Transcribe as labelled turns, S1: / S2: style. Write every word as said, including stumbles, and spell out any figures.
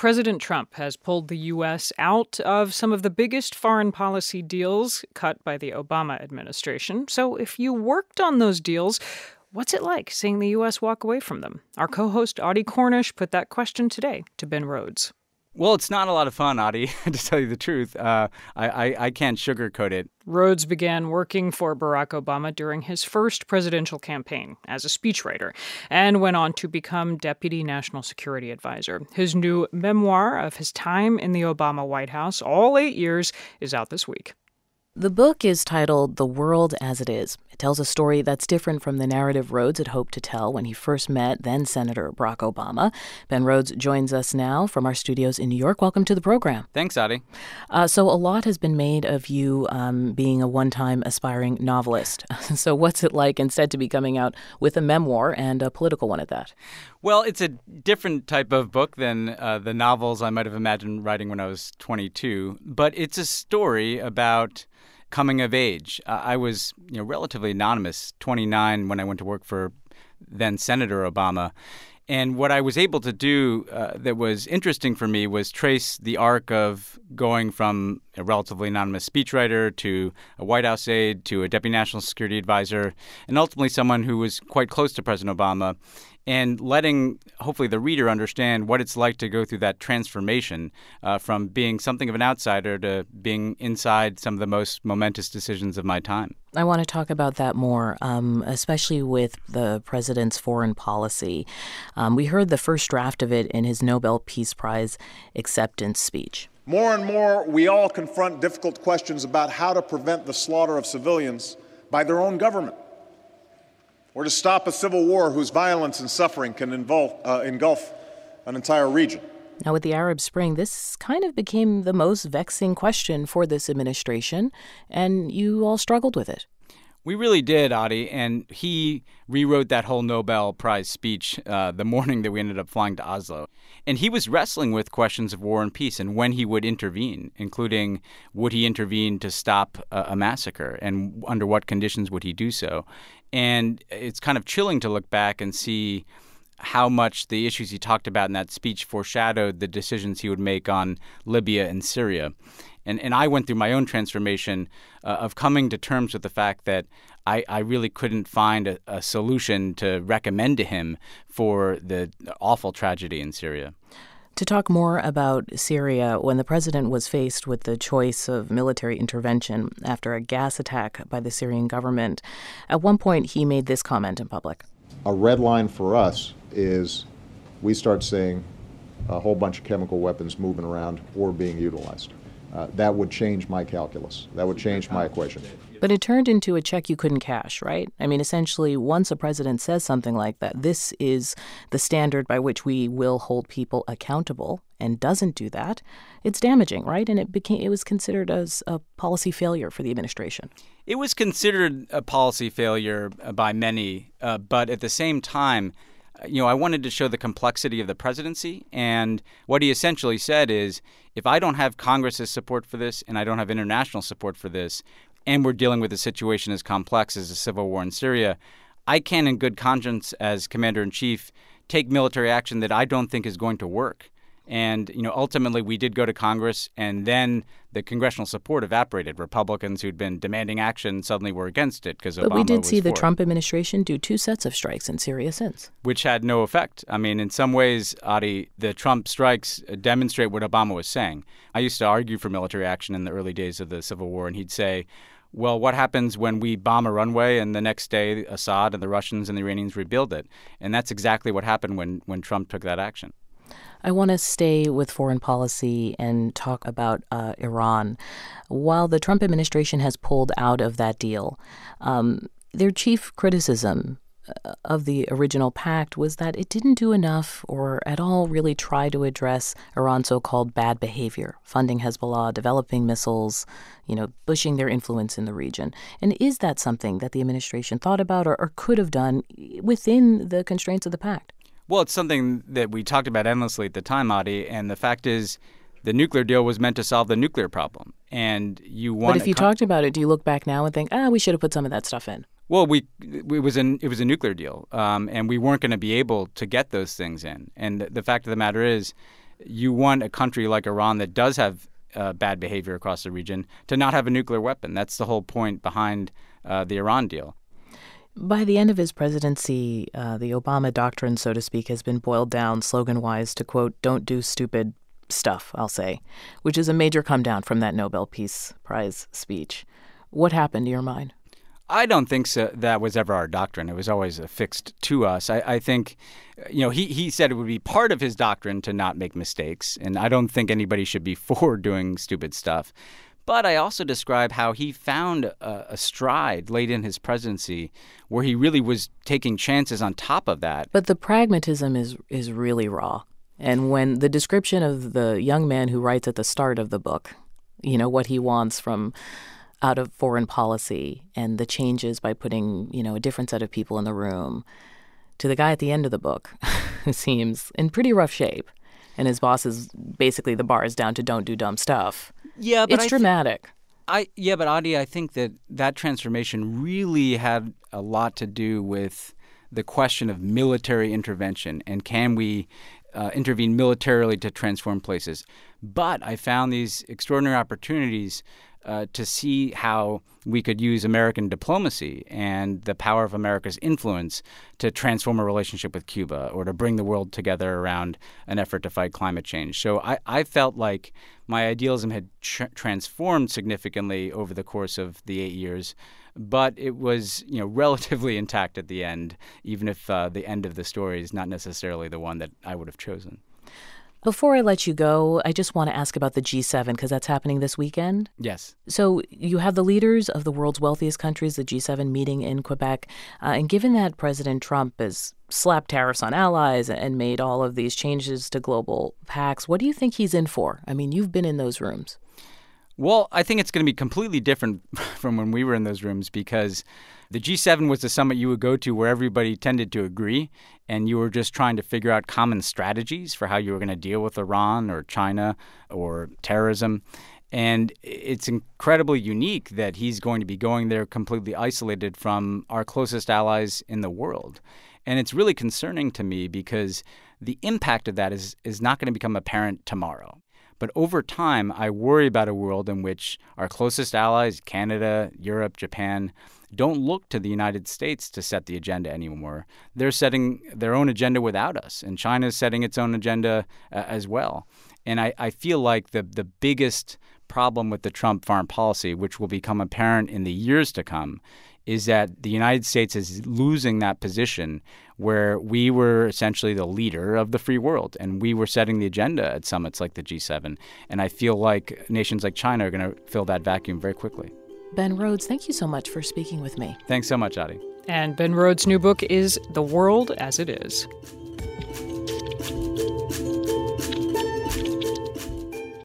S1: President Trump has pulled the U S out of some of the biggest foreign policy deals cut by the Obama administration. So if you worked on those deals, what's it like seeing the U S walk away from them? Our co-host Audie Cornish put that question today to Ben Rhodes.
S2: Well, it's not a lot of fun, Audie, to tell you the truth. Uh, I, I, I can't sugarcoat it.
S1: Rhodes began working for Barack Obama during his first presidential campaign as a speechwriter and went on to become Deputy National Security Advisor. His new memoir of his time in the Obama White House, all eight years, is out this week.
S3: The book is titled The World as It Is. It tells a story that's different from the narrative Rhodes had hoped to tell when he first met then-Senator Barack Obama. Ben Rhodes joins us now from our studios in New York. Welcome to the program.
S2: Thanks, Audie.
S3: Uh, so a lot has been made of you um, being a one-time aspiring novelist. So what's it like instead to be coming out with a memoir and a political one at that?
S2: Well, it's a different type of book than uh, the novels I might have imagined writing when I was twenty-two. But it's a story about coming of age. Uh, I was, you know, relatively anonymous, twenty-nine, when I went to work for then Senator Obama. And what I was able to do uh, that was interesting for me was trace the arc of going from a relatively anonymous speechwriter to a White House aide to a Deputy National Security Advisor, and ultimately someone who was quite close to President Obama, and letting, hopefully, the reader understand what it's like to go through that transformation uh, from being something of an outsider to being inside some of the most momentous decisions of my time.
S3: I want to talk about that more, um, especially with the president's foreign policy. Um, we heard the first draft of it in his Nobel Peace Prize acceptance speech.
S4: More and more, we all confront difficult questions about how to prevent the slaughter of civilians by their own government, or to stop a civil war whose violence and suffering can involve, uh, engulf an entire region.
S3: Now, with the Arab Spring, this kind of became the most vexing question for this administration, and you all struggled with it.
S2: We really did, Audie, and he rewrote that whole Nobel Prize speech uh, the morning that we ended up flying to Oslo. And he was wrestling with questions of war and peace and when he would intervene, including would he intervene to stop a, a massacre, and under what conditions would he do so. And it's kind of chilling to look back and see how much the issues he talked about in that speech foreshadowed the decisions he would make on Libya and Syria. And and I went through my own transformation uh, of coming to terms with the fact that I, I really couldn't find a, a solution to recommend to him for the awful tragedy in Syria.
S3: To talk more about Syria, when the president was faced with the choice of military intervention after a gas attack by the Syrian government, at one point he made this comment in public.
S5: A red line for us is we start seeing a whole bunch of chemical weapons moving around or being utilized. Uh, that would change my calculus. That would change my equation.
S3: But it turned into a check you couldn't cash, right? I mean, essentially, once a president says something like that, this is the standard by which we will hold people accountable, and doesn't do that, it's damaging, right? And it became it was considered as a policy failure for the administration.
S2: It was considered a policy failure by many, uh, but at the same time, you know, I wanted to show the complexity of the presidency, and what he essentially said is, if I don't have Congress's support for this and I don't have international support for this, and we're dealing with a situation as complex as a civil war in Syria, I can, in good conscience, as commander-in-chief, take military action that I don't think is going to work. And, you know, ultimately we did go to Congress, and then the congressional support evaporated. Republicans who'd been demanding action suddenly were against it because Obama was for it.
S3: But we did see the Trump administration do two sets of strikes in Syria since.
S2: Which had no effect. I mean, in some ways, Audie, the Trump strikes demonstrate what Obama was saying. I used to argue for military action in the early days of the Civil War, and he'd say, well, what happens when we bomb a runway and the next day Assad and the Russians and the Iranians rebuild it? And that's exactly what happened when, when Trump took that action.
S3: I want to stay with foreign policy and talk about uh, Iran. While the Trump administration has pulled out of that deal, um, their chief criticism of the original pact was that it didn't do enough or at all really try to address Iran's so-called bad behavior, funding Hezbollah, developing missiles, you know, pushing their influence in the region. And is that something that the administration thought about or, or could have done within the constraints of the pact?
S2: Well, it's something that we talked about endlessly at the time, Audie, and the fact is the nuclear deal was meant to solve the nuclear problem. And you want
S3: But if you con- talked about it, do you look back now and think, ah, we should have put some of that stuff in?
S2: Well, we it was an it was a nuclear deal, um, and we weren't going to be able to get those things in. And the fact of the matter is, you want a country like Iran that does have uh, bad behavior across the region to not have a nuclear weapon. That's the whole point behind uh, the Iran deal.
S3: By the end of his presidency, uh, the Obama doctrine, so to speak, has been boiled down slogan-wise to, quote, "Don't do stupid stuff," I'll say, which is a major come down from that Nobel Peace Prize speech. What happened to your mind?
S2: I don't think so, that was ever our doctrine. It was always affixed to us. I, I think, you know, he, he said it would be part of his doctrine to not make mistakes, and I don't think anybody should be for doing stupid stuff. But I also describe how he found a, a stride late in his presidency where he really was taking chances on top of that.
S3: But the pragmatism is is really raw. And when the description of the young man who writes at the start of the book, you know, what he wants from out of foreign policy and the changes by putting, you know, a different set of people in the room, to the guy at the end of the book who seems in pretty rough shape. And his boss is basically the bar is down to don't do dumb stuff.
S2: Yeah, but
S3: it's
S2: I
S3: dramatic.
S2: Th- I yeah, but Adi, I think that that transformation really had a lot to do with the question of military intervention and can we uh, intervene militarily to transform places. But I found these extraordinary opportunities uh, to see how we could use American diplomacy and the power of America's influence to transform a relationship with Cuba or to bring the world together around an effort to fight climate change. So I, I felt like my idealism had tr- transformed significantly over the course of the eight years, but it was, you know, relatively intact at the end, even if uh, the end of the story is not necessarily the one that I would have chosen.
S3: Before I let you go, I just want to ask about the G seven, because that's happening this weekend.
S2: Yes.
S3: So you have the leaders of the world's wealthiest countries, the G seven, meeting in Quebec. Uh, and given that President Trump has slapped tariffs on allies and made all of these changes to global pacts, what do you think he's in for? I mean, you've been in those rooms.
S2: Well, I think it's going to be completely different from when we were in those rooms because the G seven was the summit you would go to where everybody tended to agree, and you were just trying to figure out common strategies for how you were going to deal with Iran or China or terrorism. And it's incredibly unique that he's going to be going there completely isolated from our closest allies in the world. And it's really concerning to me because the impact of that is, is not going to become apparent tomorrow. But over time, I worry about a world in which our closest allies, Canada, Europe, Japan, don't look to the United States to set the agenda anymore. They're setting their own agenda without us, and China's setting its own agenda uh, as well. And I, I feel like the, the biggest problem with the Trump foreign policy, which will become apparent in the years to come, is that the United States is losing that position where we were essentially the leader of the free world and we were setting the agenda at summits like the G seven. And I feel like nations like China are going to fill that vacuum very quickly.
S3: Ben Rhodes, thank you so much for speaking with me.
S2: Thanks so much, Adi.
S1: And Ben Rhodes' new book is The World as It Is.